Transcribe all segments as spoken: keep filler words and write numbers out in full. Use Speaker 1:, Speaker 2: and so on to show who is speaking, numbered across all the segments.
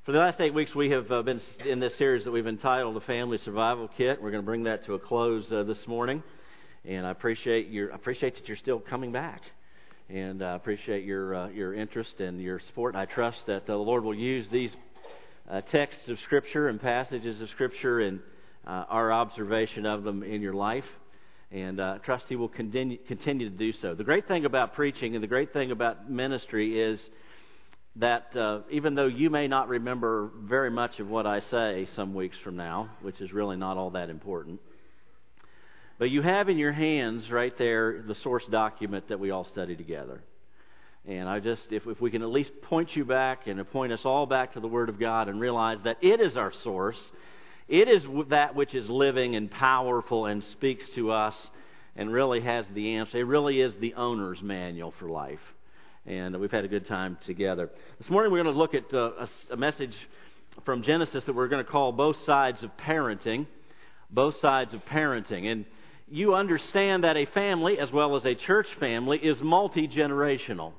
Speaker 1: For the last eight weeks, we have uh, been in this series that we've entitled The Family Survival Kit. We're going to bring that to a close uh, this morning, and I appreciate your I appreciate that you're still coming back, and I appreciate your uh, your interest and your support. And I trust that the Lord will use these uh, texts of Scripture and passages of Scripture and uh, our observation of them in your life, and uh, I trust He will continue continue to do so. The great thing about preaching and the great thing about ministry is that uh, even though you may not remember very much of what I say some weeks from now, which is really not all that important, but you have in your hands right there the source document that we all study together. And I just, if, if we can at least point you back and point us all back to the Word of God and realize that it is our source, it is that which is living and powerful and speaks to us and really has the answer. It really is the owner's manual for life. And we've had a good time together. This morning we're going to look at uh, a, a message from Genesis that we're going to call Both Sides of Parenting. Both Sides of Parenting. And you understand that a family, as well as a church family, is multi-generational.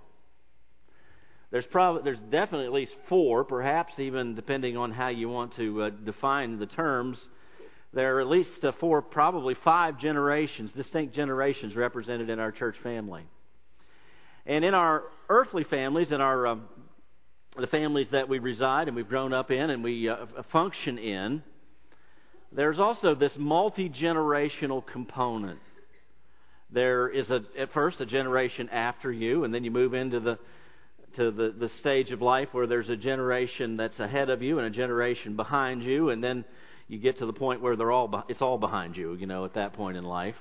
Speaker 1: There's probably, there's definitely at least four, perhaps even depending on how you want to uh, define the terms. There are at least uh, four, probably five generations, distinct generations represented in our church family. And in our earthly families, in our um, the families that we reside and we've grown up in and we uh, function in, there's also this multi-generational component. There is a, at first a generation after you, and then you move into the to the, the stage of life where there's a generation that's ahead of you and a generation behind you, and then you get to the point where they're all it's all behind you, you know, at that point in life.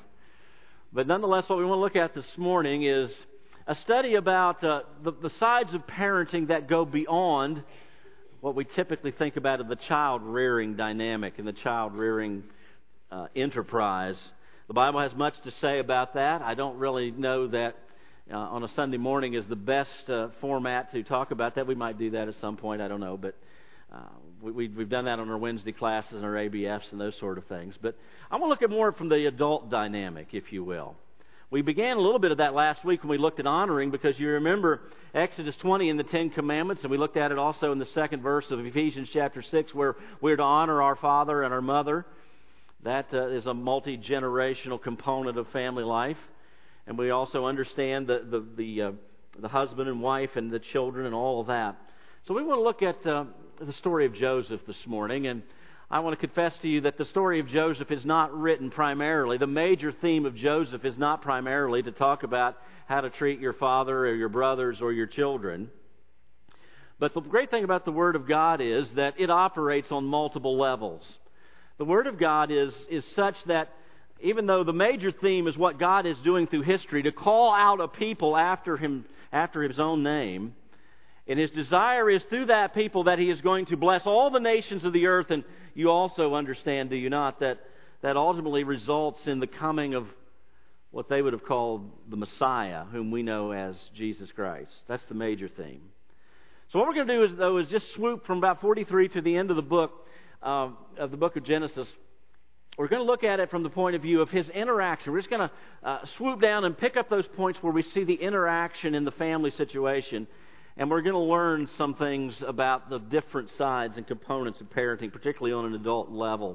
Speaker 1: But nonetheless, what we want to look at this morning is a study about uh, the, the sides of parenting that go beyond what we typically think about of the child-rearing dynamic and the child-rearing uh, enterprise. The Bible has much to say about that. I don't really know that uh, on a Sunday morning is the best uh, format to talk about that. We might do that at some point, I don't know, but uh, we, we've done that on our Wednesday classes and our A B Fs and those sort of things. But I want to look at more from the adult dynamic, if you will. We began a little bit of that last week when we looked at honoring, because you remember Exodus twenty and the Ten Commandments, and we looked at it also in the second verse of Ephesians chapter six, where we're to honor our father and our mother. That uh, is a multi-generational component of family life. And we also understand the the the, uh, the husband and wife and the children and all of that. So we want to look at uh, the story of Joseph this morning, and I want to confess to you that the story of Joseph is not written primarily. The major theme of Joseph is not primarily to talk about how to treat your father or your brothers or your children. But the great thing about the Word of God is that it operates on multiple levels. The Word of God is, is such that even though the major theme is what God is doing through history, to call out a people after Him, after His own name, and His desire is through that people that He is going to bless all the nations of the earth. And you also understand, do you not, that that ultimately results in the coming of what they would have called the Messiah, whom we know as Jesus Christ. That's the major theme. So what we're going to do is, though, is just swoop from about forty-three to the end of the book, uh, of the book of Genesis. We're going to look at it from the point of view of His interaction. We're just going to uh, swoop down and pick up those points where we see the interaction in the family situation. And we're going to learn some things about the different sides and components of parenting, particularly on an adult level.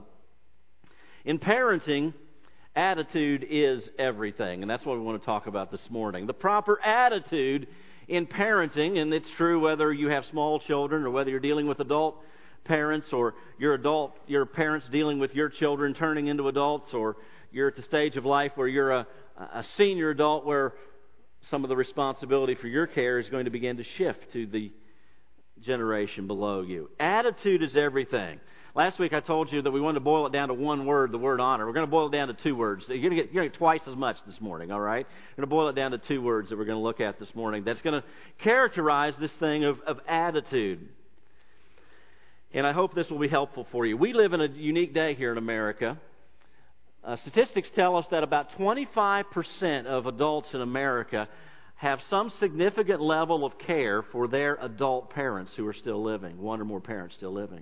Speaker 1: In parenting, attitude is everything, and that's what we want to talk about this morning. The proper attitude in parenting, and it's true whether you have small children or whether you're dealing with adult parents, or your adult, your parents dealing with your children turning into adults, or you're at the stage of life where you're a, a senior adult where some of the responsibility for your care is going to begin to shift to the generation below you. Attitude is everything. Last week I told you that we wanted to boil it down to one word, the word honor. We're going to boil it down to two words. You're going to get, you're going to get twice as much this morning, all right? We're going to boil it down to two words that we're going to look at this morning. That's going to characterize this thing of, of attitude. And I hope this will be helpful for you. We live in a unique day here in America. Uh, statistics tell us that about twenty-five percent of adults in America have some significant level of care for their adult parents who are still living, one or more parents still living.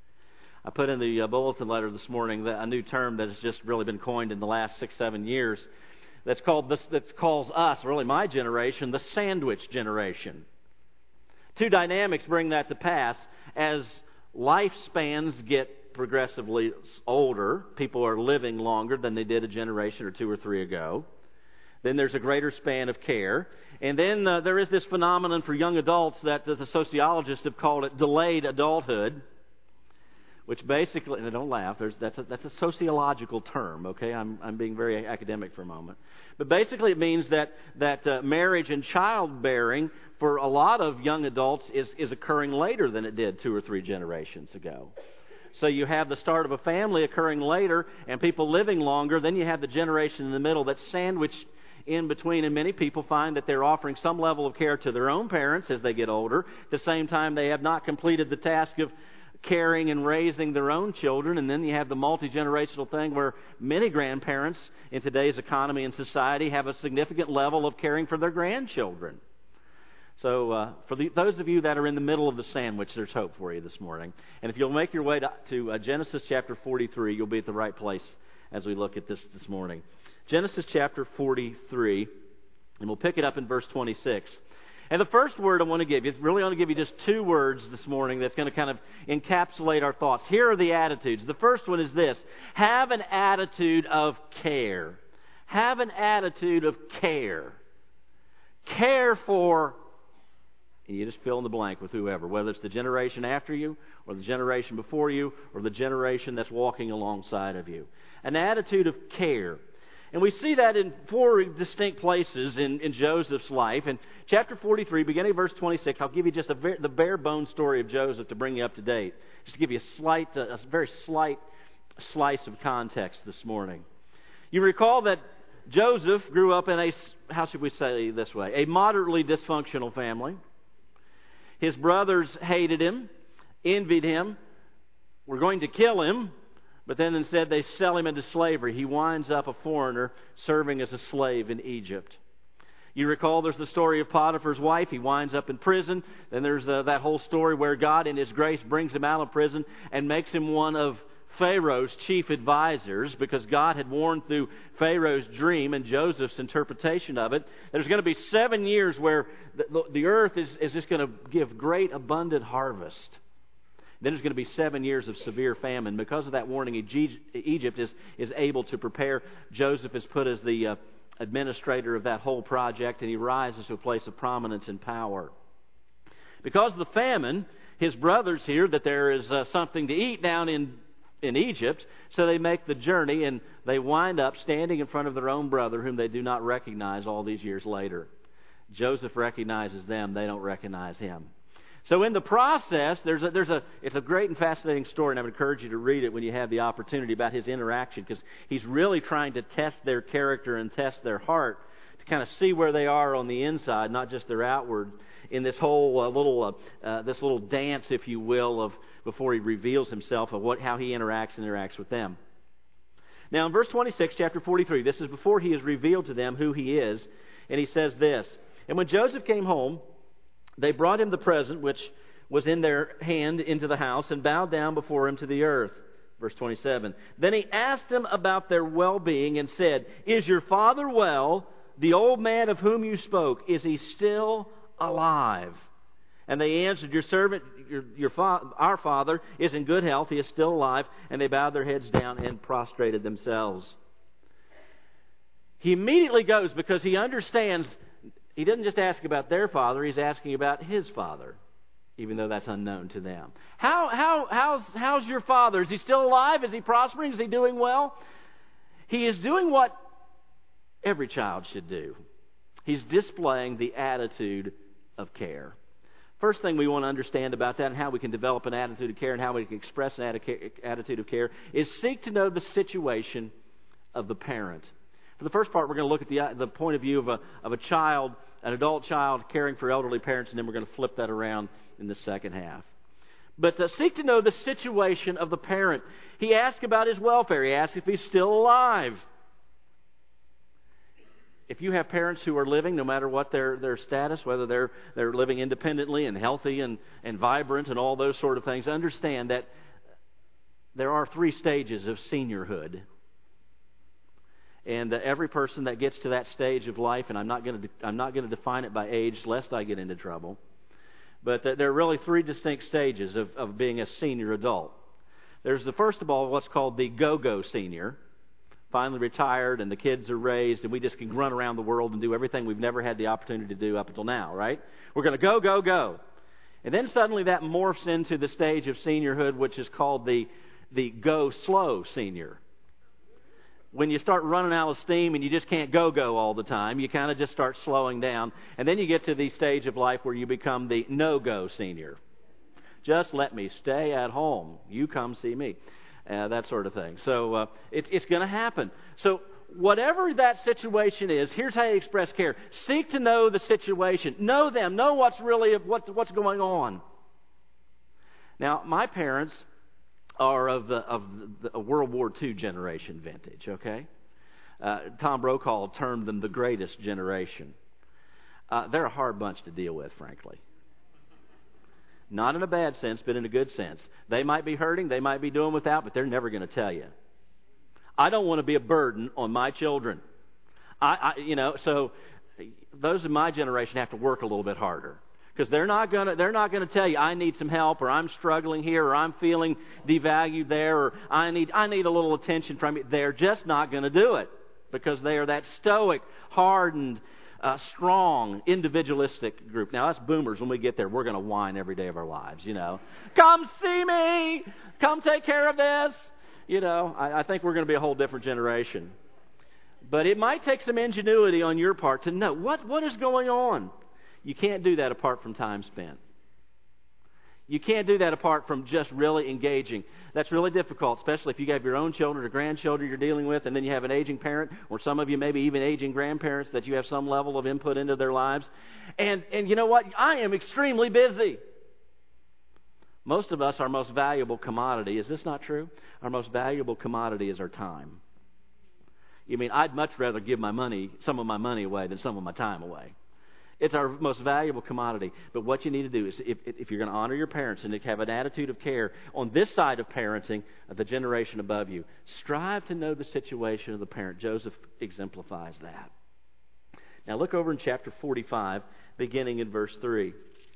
Speaker 1: I put in the uh, bulletin letter this morning that a new term that has just really been coined in the last six, seven years that's called this, that calls us, really my generation, the sandwich generation. Two dynamics bring that to pass. As lifespans get progressively older. People are living longer than they did a generation or two or three ago. Then there's a greater span of care. And then uh, there is this phenomenon for young adults that the sociologists have called it delayed adulthood, which basically, and don't laugh, there's, that's, a, that's a sociological term, okay? I'm, I'm being very academic for a moment. But basically it means that, that uh, marriage and childbearing for a lot of young adults is, is occurring later than it did two or three generations ago. So you have the start of a family occurring later and people living longer. Then you have the generation in the middle that's sandwiched in between, and many people find that they're offering some level of care to their own parents as they get older. At the same time, they have not completed the task of caring and raising their own children. And then you have the multi-generational thing where many grandparents in today's economy and society have a significant level of caring for their grandchildren. So uh, for the, those of you that are in the middle of the sandwich, there's hope for you this morning. And if you'll make your way to, to uh, Genesis chapter forty-three, you'll be at the right place as we look at this this morning. Genesis chapter forty-three, and we'll pick it up in verse twenty-six. And the first word I want to give you, really want to give you just two words this morning that's going to kind of encapsulate our thoughts. Here are the attitudes. The first one is this: have an attitude of care. Have an attitude of care. Care for, and you just fill in the blank with whoever, whether it's the generation after you, or the generation before you, or the generation that's walking alongside of you. An attitude of care. And we see that in four distinct places in, in Joseph's life. In chapter forty-three, beginning of verse twenty-six, I'll give you just a very, the bare bones story of Joseph to bring you up to date. Just to give you a slight, a very slight slice of context this morning. You recall that Joseph grew up in a, how should we say this way, a moderately dysfunctional family. His brothers hated him, envied him, were going to kill him. But then instead they sell him into slavery. He winds up a foreigner serving as a slave in Egypt. You recall there's the story of Potiphar's wife. He winds up in prison. Then there's the, that whole story where God in His grace brings him out of prison and makes him one of Pharaoh's chief advisors, because God had warned through Pharaoh's dream and Joseph's interpretation of it. There's going to be seven years where the, the earth is, is just going to give great abundant harvest. Then there's going to be seven years of severe famine. Because of that warning, Egypt is, is able to prepare. Joseph is put as the uh, administrator of that whole project, and he rises to a place of prominence and power. Because of the famine, his brothers hear that there is uh, something to eat down in, in Egypt, so they make the journey, and they wind up standing in front of their own brother, whom they do not recognize all these years later. Joseph recognizes them. They don't recognize him. So in the process, there's a, there's a, it's a great and fascinating story, and I would encourage you to read it when you have the opportunity, about his interaction, because he's really trying to test their character and test their heart to kind of see where they are on the inside, not just their outward, in this whole uh, little, uh, uh, this little dance, if you will, of before he reveals himself, of what, how he interacts and interacts with them. Now in verse twenty-six, chapter forty-three, this is before he has revealed to them who he is, and he says this: "And when Joseph came home, they brought him the present which was in their hand into the house, and bowed down before him to the earth." Verse twenty-seven. "Then he asked them about their well-being and said, 'Is your father well? The old man of whom you spoke, is he still alive?' And they answered, 'Your servant, your, your fa- our father, is in good health. He is still alive.' And they bowed their heads down and prostrated themselves." He immediately goes, because he understands. He doesn't just ask about their father, he's asking about his father, even though that's unknown to them. How, how, how's, how's your father? Is he still alive? Is he prospering? Is he doing well? He is doing what every child should do. He's displaying the attitude of care. First thing we want to understand about that, and how we can develop an attitude of care and how we can express an attitude of care, is seek to know the situation of the parent. For the first part, we're going to look at the, the point of view of a, of a child, an adult child caring for elderly parents, and then we're going to flip that around in the second half. But uh, seek to know the situation of the parent. He asked about his welfare. He asked if he's still alive. If you have parents who are living, no matter what their, their status, whether they're, they're living independently and healthy and, and vibrant and all those sort of things, understand that there are three stages of seniorhood. And uh, every person that gets to that stage of life, and I'm not going to I'm not going to define it by age, lest I get into trouble, But there are really three distinct stages of, of being a senior adult. There's the first of all, what's called the go-go senior. Finally retired and the kids are raised and we just can run around the world and do everything we've never had the opportunity to do up until now, right? We're going to go, go, go. And then suddenly that morphs into the stage of seniorhood, which is called the, the go slow senior. When you start running out of steam and you just can't go, go all the time, you kind of just start slowing down. And then you get to the stage of life where you become the no-go senior. Just let me stay at home. You come see me. Uh, that sort of thing. So uh, it, it's going to happen. So whatever that situation is, here's how you express care. Seek to know the situation. Know them. Know what's really what, what's going on. Now, my parents are of the of the, the World War Two generation vintage. Okay, uh, Tom Brokaw termed them the greatest generation. Uh, they're a hard bunch to deal with, frankly. Not in a bad sense, but in a good sense. They might be hurting, they might be doing without, but they're never going to tell you. I don't want to be a burden on my children. I, I you know, so those in my generation have to work a little bit harder because they're not going to they're not going to tell you I need some help or I'm struggling here or I'm feeling devalued there or I need I need a little attention from you. They're just not going to do it because they are that stoic, hardened, Uh, strong, individualistic group. Now, us boomers, when we get there, we're going to whine every day of our lives, you know. Come see me! Come take care of this! You know, I, I think we're going to be a whole different generation. But it might take some ingenuity on your part to know what, what is going on. You can't do that apart from time spent. You can't do that apart from just really engaging. That's really difficult, especially if you have your own children or grandchildren you're dealing with, and then you have an aging parent, or some of you maybe even aging grandparents that you have some level of input into their lives. And, and you know what? I am extremely busy. Most of us, our most valuable commodity, is this not true? Our most valuable commodity is our time. You mean, I'd much rather give my money, some of my money away than some of my time away. It's our most valuable commodity. But what you need to do is, if, if you're going to honor your parents and have an attitude of care on this side of parenting, of the generation above you, strive to know the situation of the parent. Joseph exemplifies that. Now look over in chapter forty-five, beginning in verse three.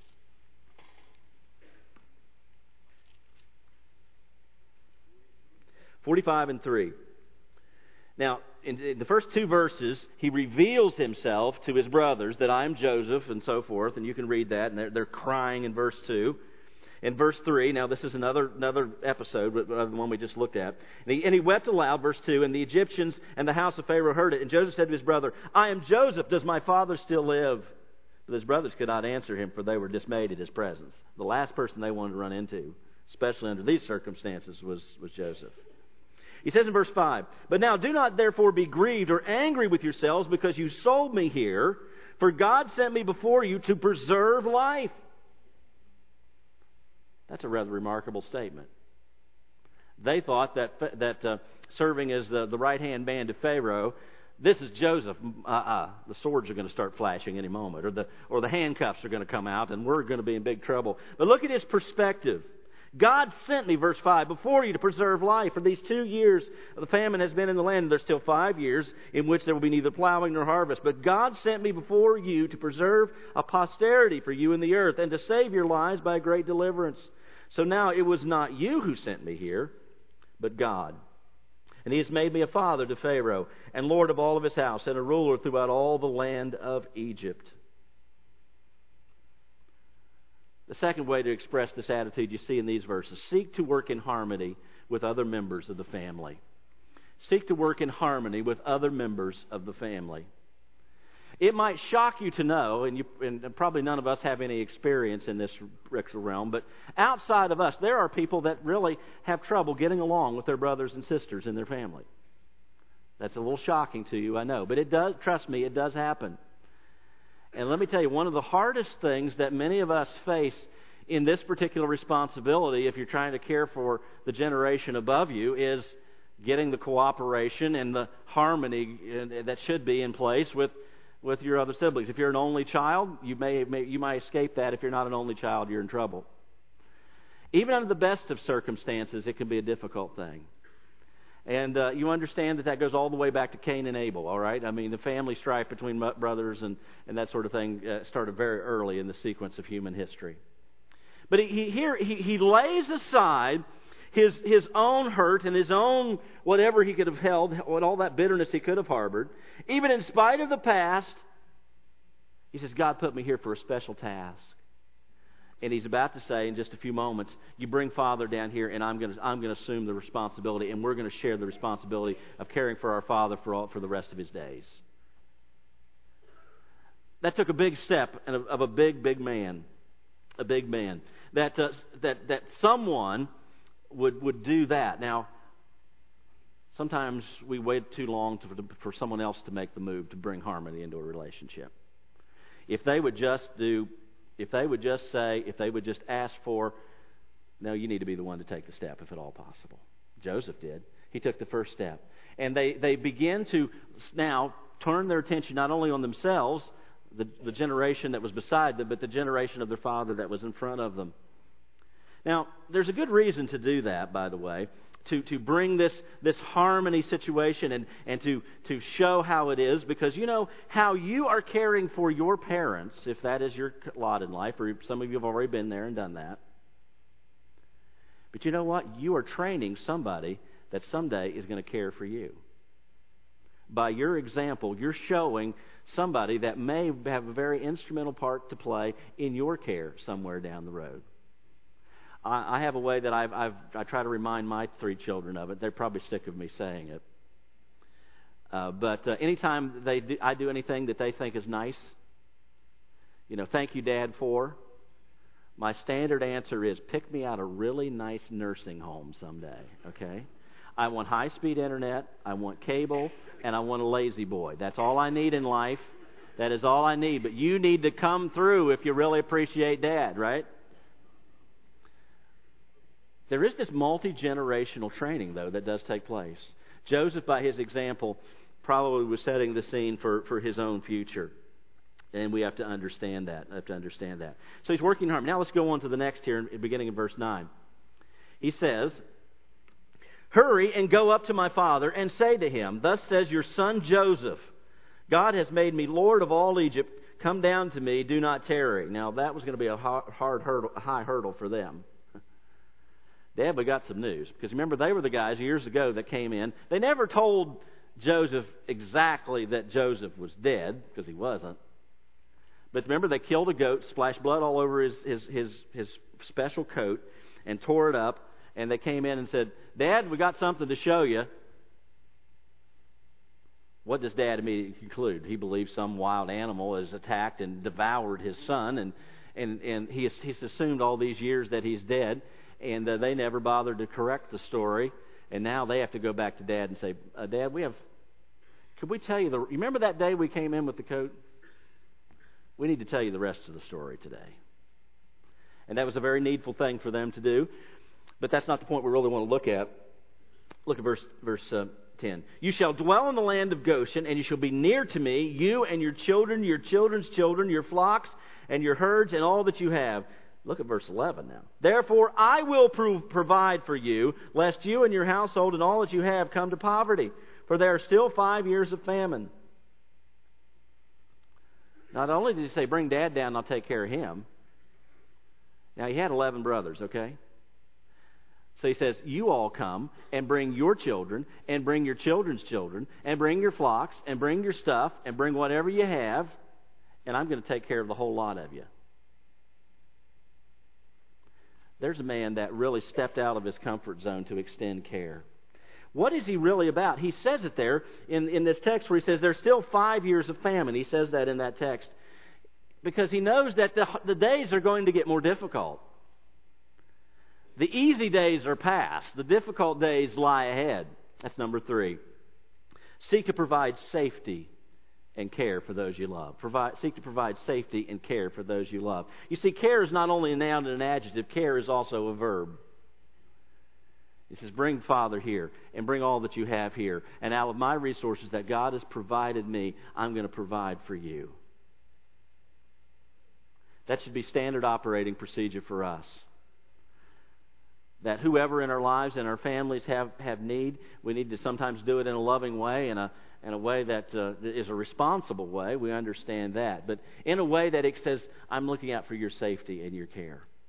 Speaker 1: forty-five and three. Now, in, in the first two verses, he reveals himself to his brothers that I am Joseph and so forth, and you can read that, and they're, they're crying in verse two. In verse three, now this is another another episode, but the one we just looked at. And he, and he wept aloud, verse two, and the Egyptians and the house of Pharaoh heard it. And Joseph said to his brother, I am Joseph, does my father still live? But his brothers could not answer him, for they were dismayed at his presence. The last person they wanted to run into, especially under these circumstances, was, was Joseph. He says in verse five, but now do not therefore be grieved or angry with yourselves because you sold me here, for God sent me before you to preserve life. That's a rather remarkable statement. They thought that that uh, serving as the, the right-hand man to Pharaoh, this is Joseph. Uh-uh, the swords are going to start flashing any moment, or the or the handcuffs are going to come out, and we're going to be in big trouble. But look at his perspective. God sent me, verse five, before you to preserve life. For these two years the famine has been in the land. There's still five years in which there will be neither plowing nor harvest. But God sent me before you to preserve a posterity for you in the earth and to save your lives by a great deliverance. So now it was not you who sent me here, but God. And He has made me a father to Pharaoh and Lord of all of his house and a ruler throughout all the land of Egypt. The second way to express this attitude you see in these verses, seek to work in harmony with other members of the family. Seek to work in harmony with other members of the family. It might shock you to know, and, you, and probably none of us have any experience in this realm, but outside of us, there are people that really have trouble getting along with their brothers and sisters in their family. That's a little shocking to you, I know, but it does, trust me, it does happen. And let me tell you, one of the hardest things that many of us face in this particular responsibility, if you're trying to care for the generation above you, is getting the cooperation and the harmony that should be in place with, with your other siblings. If you're an only child, you may, may you might escape that. If you're not an only child, you're in trouble. Even under the best of circumstances, it can be a difficult thing. And uh, you understand that that goes all the way back to Cain and Abel, all right? I mean, the family strife between brothers and, and that sort of thing uh, started very early in the sequence of human history. But he, he, here he, he lays aside his, his own hurt and his own whatever he could have held, what all that bitterness he could have harbored. Even in spite of the past, he says, God put me here for a special task. And he's about to say in just a few moments, you bring Father down here and I'm going to, I'm going to assume the responsibility, and we're going to share the responsibility of caring for our Father for, all, for the rest of his days. That took a big step of a big, big man. A big man. That, uh, that, that someone would, would do that. Now, sometimes we wait too long to, for someone else to make the move to bring harmony into a relationship. If they would just do... If they would just say, if they would just ask for, no, you need to be the one to take the step, if at all possible. Joseph did. He took the first step. And they, they begin to now turn their attention not only on themselves, the, the generation that was beside them, but the generation of their father that was in front of them. Now, there's a good reason to do that, by the way, to, to bring this, this harmony situation and, and to, to show how it is, because you know how you are caring for your parents, if that is your lot in life, or some of you have already been there and done that. But you know what? You are training somebody that someday is going to care for you. By your example, you're showing somebody that may have a very instrumental part to play in your care somewhere down the road. I have a way that I've, I've, I try to remind my three children of it. They're probably sick of me saying it. Uh, but uh, anytime they do, I do anything that they think is nice, you know, thank you, Dad, for, my standard answer is, pick me out a really nice nursing home someday, okay? I want high-speed internet, I want cable, and I want a lazy boy. That's all I need in life. That is all I need. But you need to come through if you really appreciate Dad, right? There is this multi-generational training, though, that does take place. Joseph, by his example, probably was setting the scene for, for his own future. And we have to understand that. I have to understand that. So he's working hard. Now let's go on to the next here, beginning in verse nine. He says, hurry and go up to my father and say to him, thus says your son Joseph, God has made me Lord of all Egypt. Come down to me, do not tarry. Now that was going to be a hard hurdle, high hurdle for them. Dad, we got some news. Because remember, they were the guys years ago that came in. They never told Joseph exactly that Joseph was dead, because he wasn't. But remember, they killed a goat, splashed blood all over his, his, his, his special coat, and tore it up. And they came in and said, Dad, we got something to show you. What does Dad immediately conclude? He believes some wild animal has attacked and devoured his son, and, and, and he has, he's assumed all these years that he's dead. And uh, they never bothered to correct the story. And now they have to go back to Dad and say, uh, Dad, we have... Could we tell you the... You remember that day we came in with the coat? We need to tell you the rest of the story today. And that was a very needful thing for them to do. But that's not the point we really want to look at. Look at verse, verse uh, ten. You shall dwell in the land of Goshen, and you shall be near to me, you and your children, your children's children, your flocks, and your herds, and all that you have. Look at verse eleven now. Therefore I will prove, provide for you, lest you and your household and all that you have come to poverty. For there are still five years of famine. Not only did he say, bring Dad down and I'll take care of him. Now he had eleven brothers, okay? So he says, you all come and bring your children and bring your children's children and bring your flocks and bring your stuff and bring whatever you have, and I'm going to take care of the whole lot of you. There's a man that really stepped out of his comfort zone to extend care. What is he really about? He says it there in, in this text where he says there's still five years of famine. He says that in that text because he knows that the, the days are going to get more difficult. The easy days are past. The difficult days lie ahead. That's number three. Seek to provide safety and care for those you love. Provide, seek to provide safety and care for those you love. You see, care is not only a noun and an adjective. Care is also a verb. He says, bring Father here and bring all that you have here. And out of my resources that God has provided me, I'm going to provide for you. That should be standard operating procedure for us. That whoever in our lives and our families have, have need, we need to sometimes do it in a loving way and a in a way that uh, is a responsible way. We understand that. But in a way that it says, I'm looking out for your safety and your care.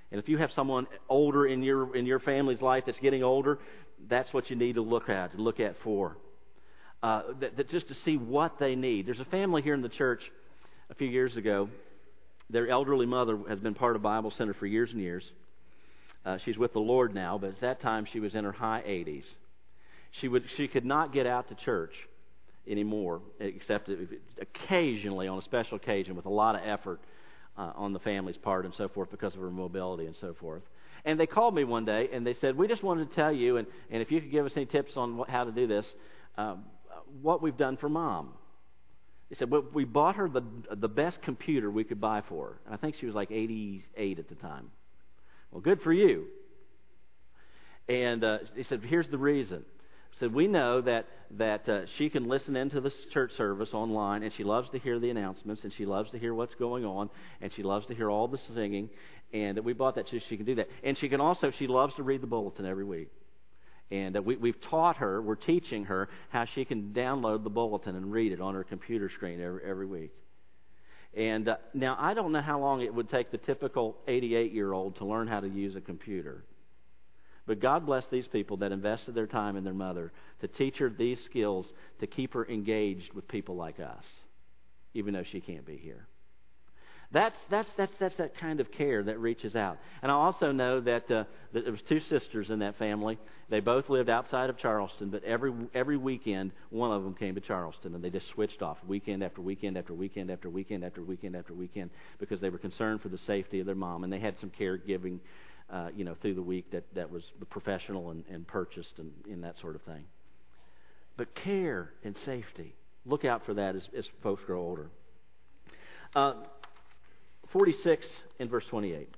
Speaker 1: And if you have someone older in your in your family's life that's getting older, that's what you need to look at, to look at for. Uh, that, that just to see what they need. There's a family here in the church a few years ago. Their elderly mother has been part of Bible Center for years and years. Uh, she's with the Lord now, but at that time she was in her high eighties. She would she could not get out to church anymore, except occasionally on a special occasion with a lot of effort uh, on the family's part and so forth because of her mobility and so forth. And they called me one day and they said, we just wanted to tell you, and, and if you could give us any tips on what, how to do this, um, what we've done for Mom. They said, well, we bought her the the best computer we could buy for her. And I think she was like eighty-eight at the time. Well, good for you. And uh, he said, here's the reason. He said, we know that, that uh, she can listen into the church service online, and she loves to hear the announcements, and she loves to hear what's going on, and she loves to hear all the singing, and we bought that so she can do that. And she can also, she loves to read the bulletin every week. And uh, we, we've taught her, we're teaching her how she can download the bulletin and read it on her computer screen every, every week. And uh, now, I don't know how long it would take the typical eighty-eight-year-old to learn how to use a computer. But God bless these people that invested their time in their mother to teach her these skills to keep her engaged with people like us, even though she can't be here. That's that's that's that's that kind of care that reaches out. And I also know that, uh, that there was two sisters in that family. They both lived outside of Charleston, but every every weekend one of them came to Charleston, and they just switched off weekend after weekend after weekend after weekend after weekend after weekend because they were concerned for the safety of their mom, and they had some caregiving, uh, you know, through the week that, that was professional and, and purchased and, and that sort of thing. But care and safety, look out for that as, as folks grow older. Uh, forty-six in verse twenty-eight.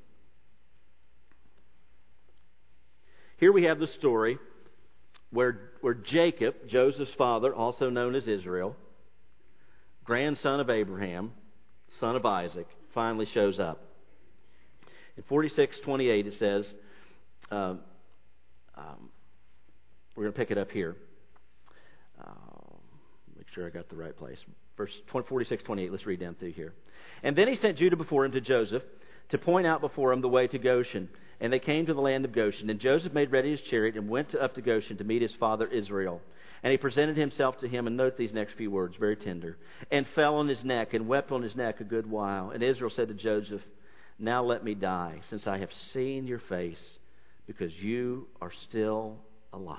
Speaker 1: Here we have the story where, where Jacob, Joseph's father, also known as Israel, grandson of Abraham, son of Isaac, finally shows up. In forty-six twenty-eight it says, um, um, we're going to pick it up here. Uh, make sure I got the right place. Verse forty-six twenty-eight, let's read down through here. And then he sent Judah before him to Joseph to point out before him the way to Goshen. And they came to the land of Goshen. And Joseph made ready his chariot and went up to Goshen to meet his father Israel. And he presented himself to him, and note these next few words, very tender, and fell on his neck and wept on his neck a good while. And Israel said to Joseph, now let me die, since I have seen your face, because you are still alive.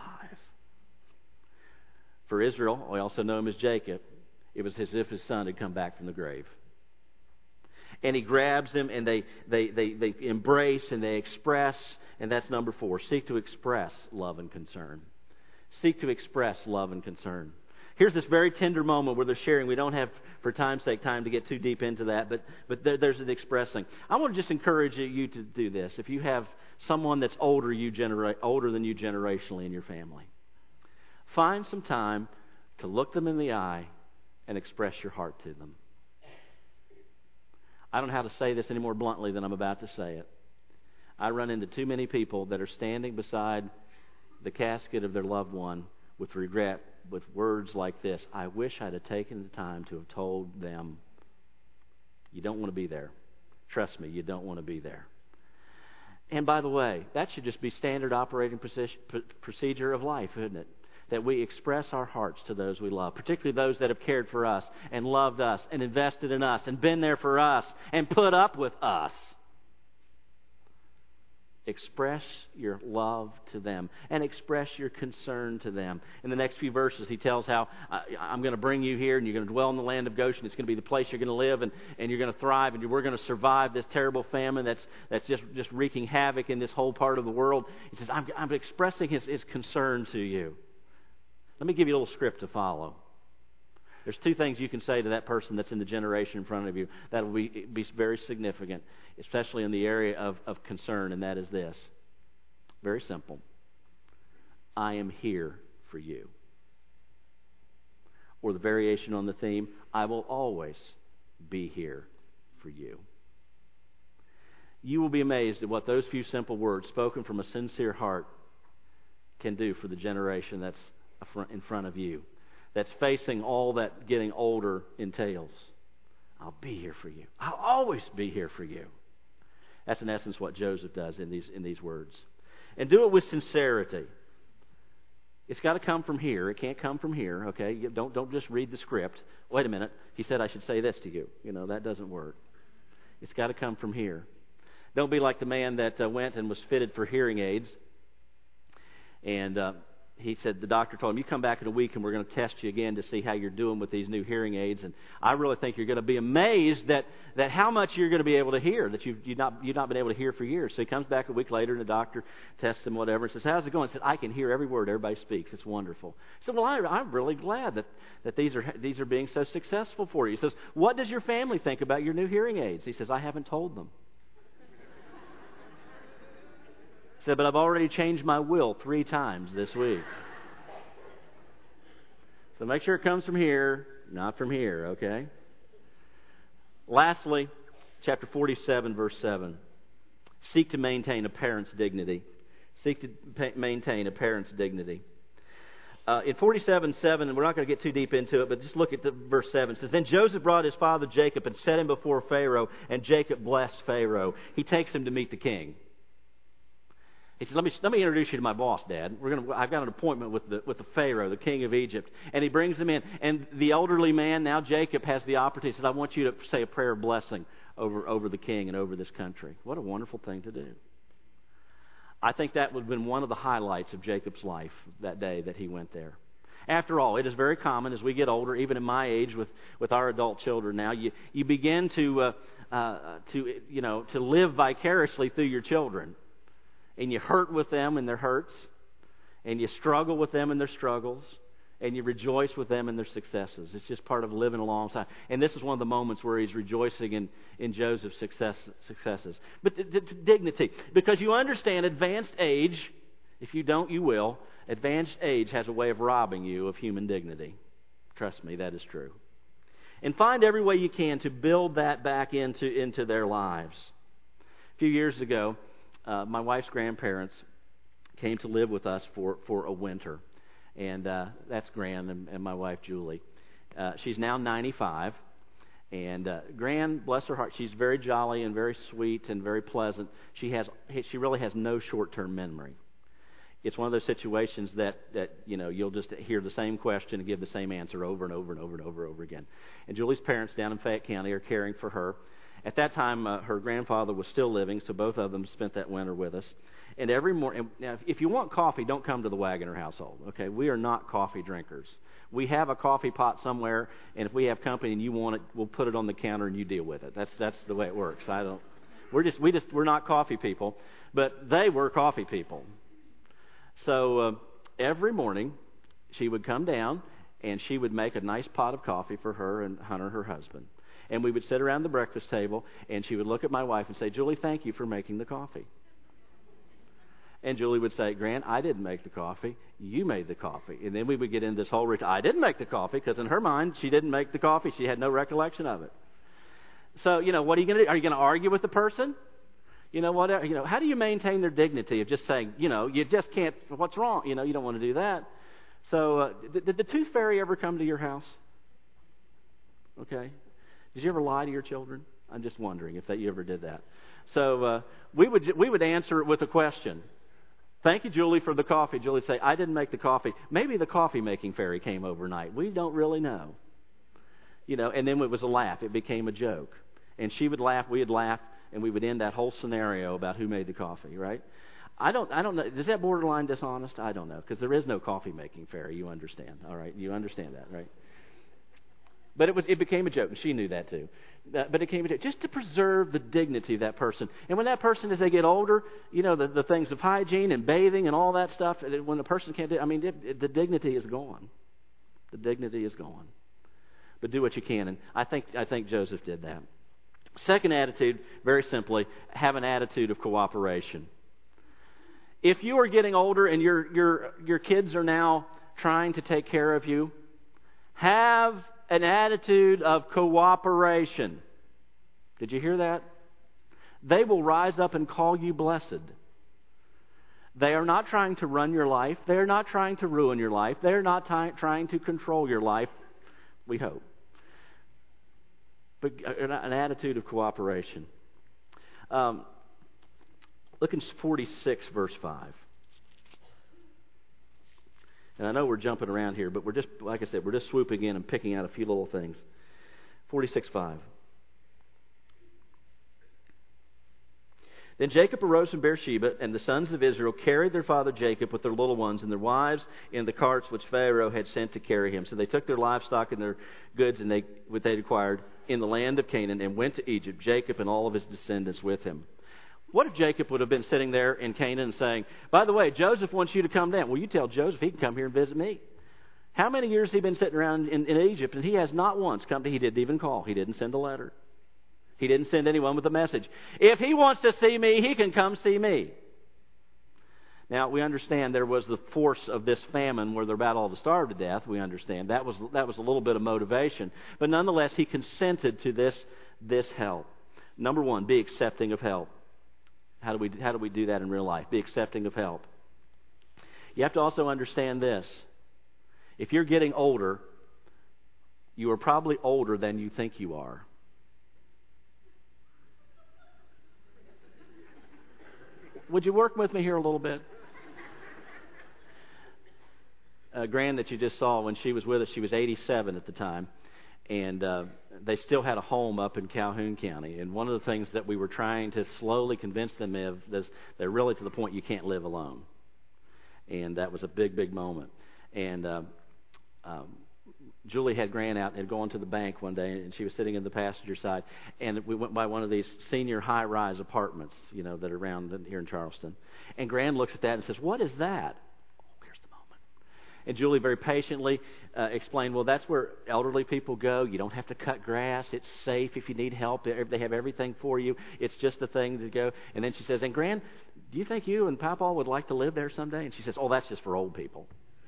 Speaker 1: For Israel, we also know him as Jacob, it was as if his son had come back from the grave. And he grabs him, and they, they, they, they embrace, and they express, and that's number four, seek to express love and concern. Seek to express love and concern. Here's this very tender moment where they're sharing. We don't have, for time's sake, time to get too deep into that, but, but there, there's an expressing. I want to just encourage you to do this. If you have someone that's older, you genera- older than you generationally in your family, find some time to look them in the eye and express your heart to them. I don't know how to say this any more bluntly than I'm about to say it. I run into too many people that are standing beside the casket of their loved one with regret, with words like this: I wish I'd have taken the time to have told them, you don't want to be there. Trust me, you don't want to be there. And by the way, that should just be standard operating procedure of life, isn't it? That we express our hearts to those we love, particularly those that have cared for us and loved us and invested in us and been there for us and put up with us. Express your love to them and express your concern to them. In the next few verses, he tells how uh, I'm going to bring you here and you're going to dwell in the land of Goshen. It's going to be the place you're going to live, and, and you're going to thrive, and we're going to survive this terrible famine that's that's just, just wreaking havoc in this whole part of the world. He says, I'm, I'm expressing his, his concern to you. Let me give you a little script to follow. There's two things you can say to that person that's in the generation in front of you that will be, be very significant, especially in the area of, of concern, and that is this. Very simple. I am here for you. Or the variation on the theme, I will always be here for you. You will be amazed at what those few simple words spoken from a sincere heart can do for the generation that's in front of you, that's facing all that getting older entails. I'll be here for you. I'll always be here for you. That's in essence what Joseph does in these in these words. And do it with sincerity. It's got to come from here. It can't come from here, okay? You don't don't just read the script. Wait a minute. He said I should say this to you. You know, that doesn't work. It's got to come from here. Don't be like the man that uh, went and was fitted for hearing aids. And uh, he said, the doctor told him, you come back in a week and we're going to test you again to see how you're doing with these new hearing aids. And I really think you're going to be amazed that, that how much you're going to be able to hear, that you've, you've, not, you've not been able to hear for years. So he comes back a week later and the doctor tests him, whatever, and says, how's it going? He said, I can hear every word everybody speaks. It's wonderful. He said, well, I, I'm really glad that, that these are these are being so successful for you. He says, what does your family think about your new hearing aids? He says, I haven't told them. He said, but I've already changed my will three times this week. So make sure it comes from here, not from here, okay? Lastly, chapter forty-seven, verse seven. Seek to maintain a parent's dignity. Seek to pa- maintain a parent's dignity. Uh, in forty-seven seven, and we're not going to get too deep into it, but just look at the verse seven. It says, then Joseph brought his father Jacob and set him before Pharaoh, and Jacob blessed Pharaoh. He takes him to meet the king. He says, let me, let me introduce you to my boss, Dad. We're gonna, I've got an appointment with the, with the Pharaoh, the king of Egypt. And he brings him in. And the elderly man, now Jacob, has the opportunity. He says, I want you to say a prayer of blessing over, over the king and over this country. What a wonderful thing to do. I think that would have been one of the highlights of Jacob's life that day that he went there. After all, it is very common as we get older, even in my age with, with our adult children now, you, you begin to, uh, uh, to, you know, to live vicariously through your children. And you hurt with them in their hurts, and you struggle with them in their struggles, and you rejoice with them in their successes. It's just part of living alongside. And this is one of the moments where he's rejoicing in, in Joseph's success, successes. But the, the, dignity, because you understand advanced age, if you don't, you will, advanced age has a way of robbing you of human dignity. Trust me, that is true. And find every way you can to build that back into, into their lives. A few years ago, Uh, my wife's grandparents came to live with us for, for a winter. And uh, that's Gran and, and my wife, Julie. Uh, she's now ninety-five. And uh, Gran, bless her heart, she's very jolly and very sweet and very pleasant. She has she really has no short-term memory. It's one of those situations that, that you know, you'll just hear the same question and give the same answer over and over and over and over and over again. And Julie's parents down in Fayette County are caring for her. At that time, uh, her grandfather was still living, so both of them spent that winter with us. And every morning, now, if you want coffee, don't come to the Wagoner household, okay? We are not coffee drinkers. We have a coffee pot somewhere, and if we have company and you want it, we'll put it on the counter and you deal with it. That's that's the way it works. I don't. We're just we just we're not coffee people, but they were coffee people. So uh, every morning, she would come down and she would make a nice pot of coffee for her and Hunter, her husband. And we would sit around the breakfast table, and she would look at my wife and say, Julie, thank you for making the coffee. And Julie would say, Gran, I didn't make the coffee. You made the coffee. And then we would get into this whole routine. I didn't make the coffee, because in her mind, she didn't make the coffee. She had no recollection of it. So, you know, what are you going to do? Are you going to argue with the person? You know, what? You know, how do you maintain their dignity of just saying, you know, you just can't, what's wrong? You know, you don't want to do that. So, uh, did, did the tooth fairy ever come to your house? Okay. Did you ever lie to your children? I'm just wondering if that you ever did that. So uh, we would we would answer it with a question. Thank you, Julie, for the coffee. Julie would say, I didn't make the coffee. Maybe the coffee-making fairy came overnight. We don't really know. You know, and then it was a laugh. It became a joke. And she would laugh, we would laugh, and we would end that whole scenario about who made the coffee, right? I don't I don't know. Is that borderline dishonest? I don't know, because there is no coffee-making fairy. You understand, all right? You understand that, right? But it was it became a joke, and she knew that too. Uh, but it became a joke, just to preserve the dignity of that person. And when that person, as they get older, you know, the, the things of hygiene and bathing and all that stuff, when the person can't do I mean, it, it, the dignity is gone. The dignity is gone. But do what you can, and I think I think Joseph did that. Second attitude, very simply, have an attitude of cooperation. If you are getting older and your your your kids are now trying to take care of you, have an attitude of cooperation. Did you hear that? They will rise up and call you blessed. They are not trying to run your life. They are not trying to ruin your life. They are not ty- trying to control your life, we hope. But an attitude of cooperation. Um, Look in forty-six, verse five. And I know we're jumping around here, but we're just, like I said, we're just swooping in and picking out a few little things. forty-six five. Then Jacob arose from Beersheba, and the sons of Israel carried their father Jacob with their little ones and their wives in the carts which Pharaoh had sent to carry him. So they took their livestock and their goods and they, what they acquired in the land of Canaan and went to Egypt, Jacob and all of his descendants with him. What if Jacob would have been sitting there in Canaan and saying, by the way, Joseph wants you to come down. Well, you tell Joseph he can come here and visit me. How many years has he been sitting around in, in Egypt, and he has not once come to, he didn't even call. He didn't send a letter. He didn't send anyone with a message. If he wants to see me, he can come see me. Now, we understand there was the force of this famine where they're about all to starve to death. We understand. That was that was a little bit of motivation. But nonetheless, he consented to this, this help. Number one, be accepting of help. How do we how do we do that in real life? Be accepting of help. You have to also understand this. If you're getting older, you are probably older than you think you are. Would you work with me here a little bit? Uh, Gran that you just saw, when she was with us, she was eighty-seven at the time. And uh, they still had a home up in Calhoun County. And one of the things that we were trying to slowly convince them of is they're really to the point you can't live alone. And that was a big, big moment. And uh, um, Julie had Gran out and had gone to the bank one day, and she was sitting in the passenger side. And we went by one of these senior high-rise apartments, you know, that are around here in Charleston. And Gran looks at that and says, "What is that?" And Julie very patiently uh, explained, well, that's where elderly people go. You don't have to cut grass. It's safe if you need help. They have everything for you. It's just a thing to go. And then she says, and Gran, do you think you and Papa would like to live there someday? And she says, oh, that's just for old people.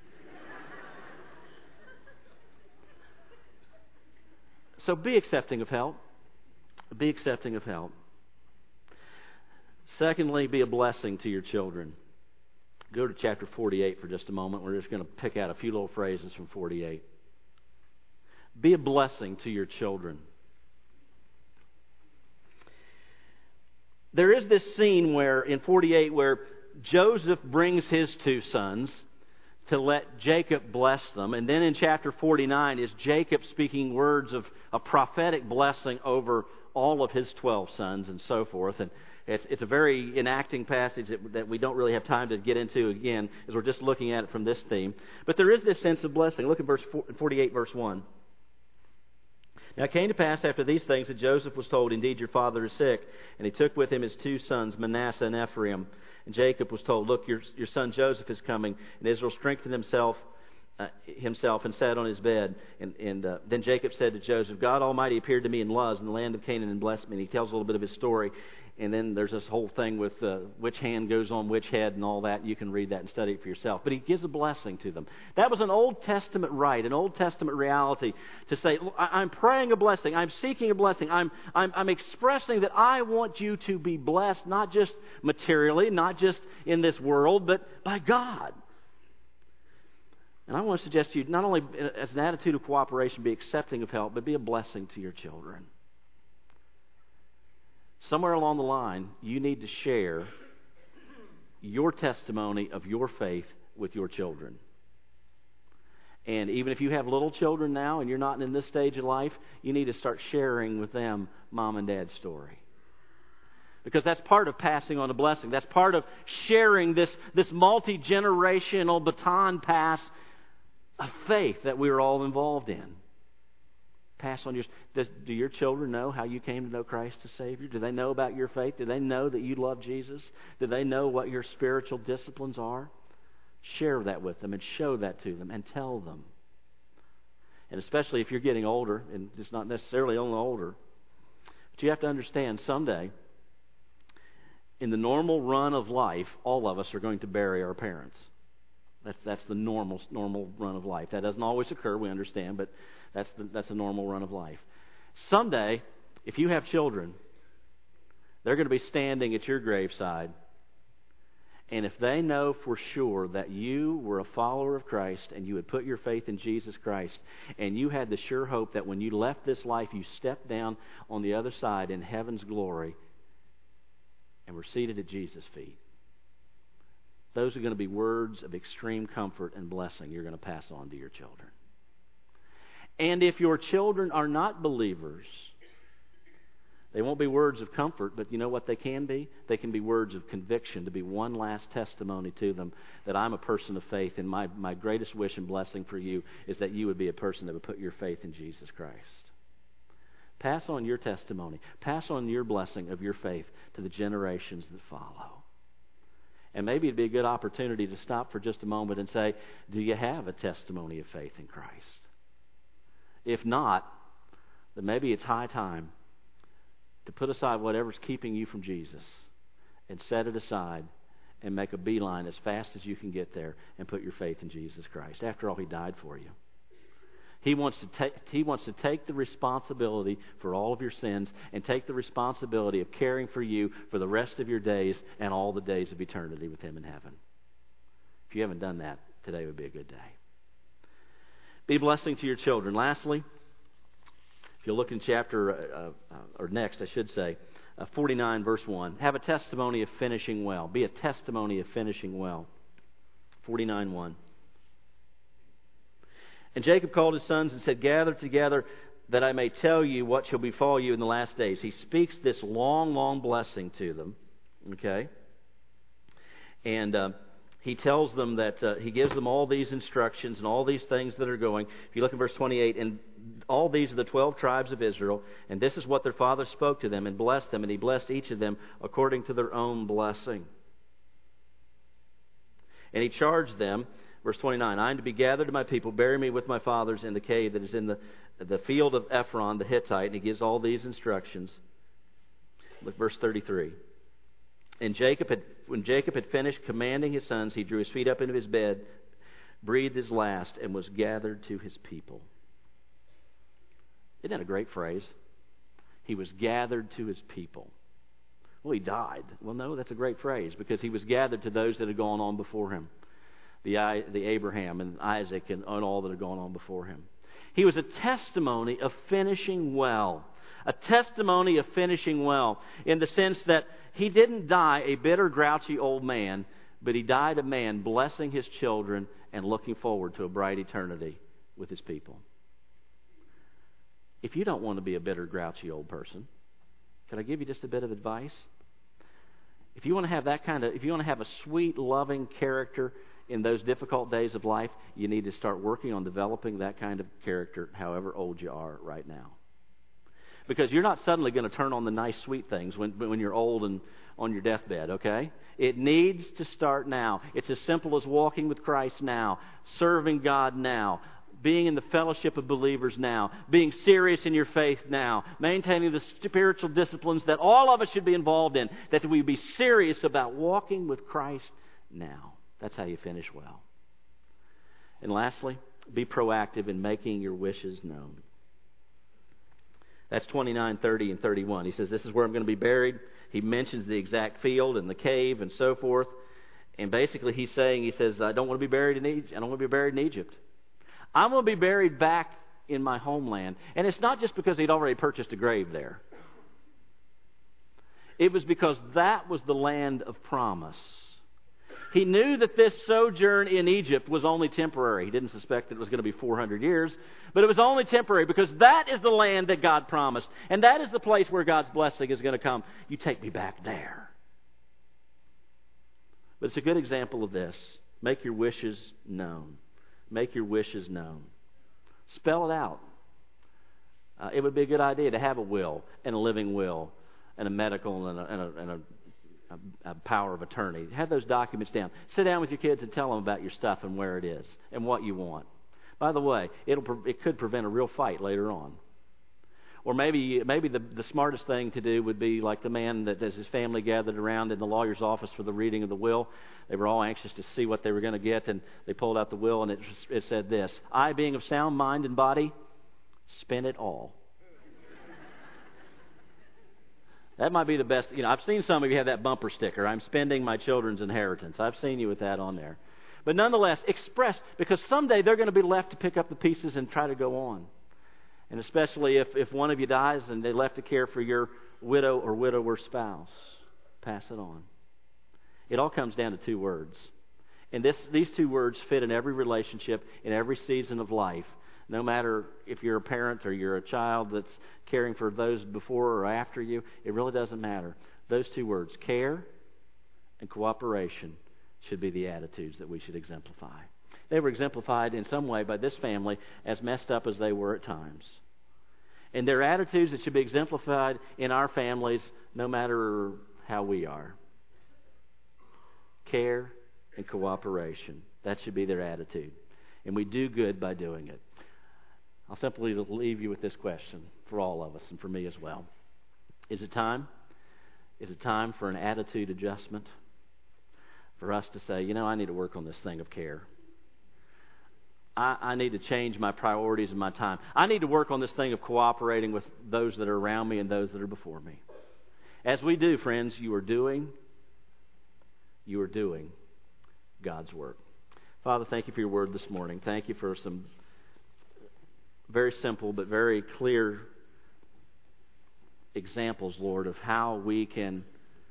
Speaker 1: So be accepting of help. Be accepting of help. Secondly, be a blessing to your children. Go to chapter forty-eight for just a moment. We're just going to pick out a few little phrases from forty-eight. Be a blessing to your children. There is this scene where, in forty-eight, where Joseph brings his two sons to let Jacob bless them. And then in chapter forty-nine is Jacob speaking words of a prophetic blessing over all of his twelve sons and so forth. And It's, it's a very enacting passage that, that we don't really have time to get into again, as we're just looking at it from this theme. But there is this sense of blessing. Look at verse forty-eight, verse one. Now it came to pass after these things that Joseph was told, indeed your father is sick. And he took with him his two sons, Manasseh and Ephraim. And Jacob was told, look, your, your son Joseph is coming. And Israel strengthened himself uh, himself and sat on his bed. And, and uh, then Jacob said to Joseph, God Almighty appeared to me in Luz in the land of Canaan and blessed me. And he tells a little bit of his story. And then there's this whole thing with uh, which hand goes on which head and all that. You can read that and study it for yourself. But he gives a blessing to them. That was an Old Testament rite, an Old Testament reality to say, I'm praying a blessing. I'm seeking a blessing. I'm, I'm, I'm expressing that I want you to be blessed, not just materially, not just in this world, but by God. And I want to suggest to you, not only as an attitude of cooperation, be accepting of help, but be a blessing to your children. Somewhere along the line, you need to share your testimony of your faith with your children. And even if you have little children now and you're not in this stage of life, you need to start sharing with them mom and dad's story. Because that's part of passing on a blessing. That's part of sharing this, this multi-generational baton pass of faith that we're all involved in. Pass on your. Does, do your children know how you came to know Christ as Savior? Do they know about your faith? Do they know that you love Jesus? Do they know what your spiritual disciplines are? Share that with them and show that to them and tell them. And especially if you're getting older, and it's not necessarily only older, but you have to understand someday, in the normal run of life, all of us are going to bury our parents. That's that's the normal normal run of life. That doesn't always occur, we understand, but that's the, that's the normal run of life. Someday, if you have children, they're going to be standing at your graveside, and if they know for sure that you were a follower of Christ and you had put your faith in Jesus Christ, and you had the sure hope that when you left this life, you stepped down on the other side in heaven's glory, and we're seated at Jesus' feet. Those are going to be words of extreme comfort and blessing you're going to pass on to your children. And if your children are not believers, they won't be words of comfort, but you know what they can be? They can be words of conviction, to be one last testimony to them that I'm a person of faith, and my, my greatest wish and blessing for you is that you would be a person that would put your faith in Jesus Christ. Pass on your testimony. Pass on your blessing of your faith to the generations that follow. And maybe it'd be a good opportunity to stop for just a moment and say, do you have a testimony of faith in Christ? If not, then maybe it's high time to put aside whatever's keeping you from Jesus and set it aside and make a beeline as fast as you can get there and put your faith in Jesus Christ. After all, He died for you. He wants to take, He wants to take the responsibility for all of your sins and take the responsibility of caring for you for the rest of your days and all the days of eternity with Him in heaven. If you haven't done that, today would be a good day. Be a blessing to your children. Lastly, if you look in chapter, uh, uh, or next, I should say, uh, forty-nine, verse one. Have a testimony of finishing well. Be a testimony of finishing well. forty-nine, one. And Jacob called his sons and said, gather together that I may tell you what shall befall you in the last days. He speaks this long, long blessing to them. Okay? And uh, he tells them that uh, he gives them all these instructions and all these things that are going. If you look at verse twenty-eight, and all these are the twelve tribes of Israel, and this is what their father spoke to them and blessed them, and he blessed each of them according to their own blessing. And he charged them, verse twenty-nine, I am to be gathered to my people, bury me with my fathers in the cave that is in the, the field of Ephron the Hittite, and he gives all these instructions. Look, verse thirty-three. And Jacob had, when Jacob had finished commanding his sons, he drew his feet up into his bed, breathed his last, and was gathered to his people. Isn't that a great phrase? He was gathered to his people. Well, he died. Well, no, that's a great phrase, because he was gathered to those that had gone on before him. The, the Abraham and Isaac and, and all that had gone on before him. He was a testimony of finishing well. A testimony of finishing well in the sense that he didn't die a bitter, grouchy old man, but he died a man blessing his children and looking forward to a bright eternity with his people. If you don't want to be a bitter, grouchy old person, can I give you just a bit of advice? If you want to have that kind of, if you want to have a sweet, loving character in those difficult days of life, you need to start working on developing that kind of character, however old you are right now. Because you're not suddenly going to turn on the nice, sweet things when, when you're old and on your deathbed, okay? It needs to start now. It's as simple as walking with Christ now, serving God now, being in the fellowship of believers now, being serious in your faith now, maintaining the spiritual disciplines that all of us should be involved in, that we be serious about walking with Christ now. That's how you finish well. And lastly, be proactive in making your wishes known. That's twenty-nine, thirty, and thirty-one. He says, this is where I'm going to be buried. He mentions the exact field and the cave and so forth. And basically he's saying, he says, I don't want to be buried in Egypt. I don't want to be buried in Egypt. I'm going to be buried back in my homeland. And it's not just because he'd already purchased a grave there. It was because that was the land of promise. He knew that this sojourn in Egypt was only temporary. He didn't suspect that it was going to be four hundred years, but it was only temporary because that is the land that God promised. And that is the place where God's blessing is going to come. You take me back there. But it's a good example of this. Make your wishes known. Make your wishes known. Spell it out. Uh, it would be a good idea to have a will and a living will and a medical and a, and a, and a A, a power of attorney. Have those documents down. Sit down with your kids and tell them about your stuff and where it is and what you want. By the way, it'll it could prevent a real fight later on. Or maybe maybe the, the smartest thing to do would be like the man that as his family gathered around in the lawyer's office for the reading of the will. They were all anxious to see what they were going to get, and they pulled out the will, and it, it said this: I, being of sound mind and body, spend it all. That might be the best. You know, I've seen some of you have that bumper sticker, I'm spending my children's inheritance. I've seen you with that on there. But nonetheless, express, because someday they're going to be left to pick up the pieces and try to go on. And especially if, if one of you dies and they left to care for your widow or widower spouse. pass it on. It all comes down to two words. And this, these two words fit in every relationship, in every season of life. No matter if you're a parent or you're a child that's caring for those before or after you, it really doesn't matter. Those two words, care and cooperation, should be the attitudes that we should exemplify. They were exemplified in some way by this family, as messed up as they were at times. And they're attitudes that should be exemplified in our families, no matter how we are. Care and cooperation. That should be their attitude. And we do good by doing it. I'll simply leave you with this question for all of us and for me as well. Is it time? Is it time for an attitude adjustment? For us to say, you know, I need to work on this thing of care. I, I need to change my priorities and my time. I need to work on this thing of cooperating with those that are around me and those that are before me. As we do, friends, you are doing, you are doing God's work. Father, thank you for your word this morning. Thank you for some very simple but very clear examples, Lord, of how we can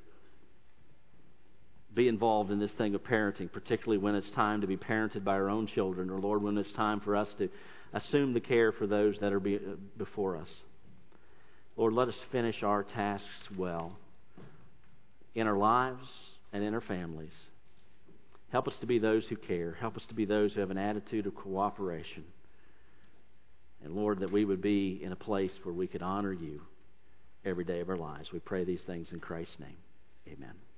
Speaker 1: be involved in this thing of parenting, particularly when it's time to be parented by our own children, or, Lord, when it's time for us to assume the care for those that are be, before us. Lord, let us finish our tasks well in our lives and in our families. Help us to be those who care. Help us to be those who have an attitude of cooperation. And, Lord, that we would be in a place where we could honor you every day of our lives. We pray these things in Christ's name. Amen.